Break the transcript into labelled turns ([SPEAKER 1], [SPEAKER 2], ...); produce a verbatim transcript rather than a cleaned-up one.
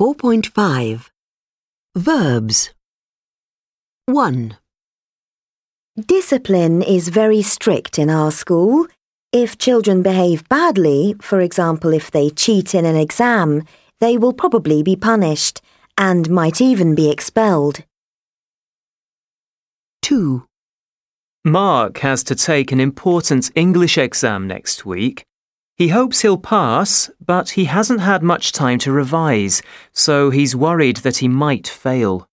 [SPEAKER 1] four point five. Verbs. one.
[SPEAKER 2] Discipline is very strict in our school. If children behave badly, for example if they cheat in an exam, they will probably be punished and might even be expelled.
[SPEAKER 1] two.
[SPEAKER 3] Mark has to take an important English exam next week. He hopes he'll pass, but he hasn't had much time to revise, so he's worried that he might fail.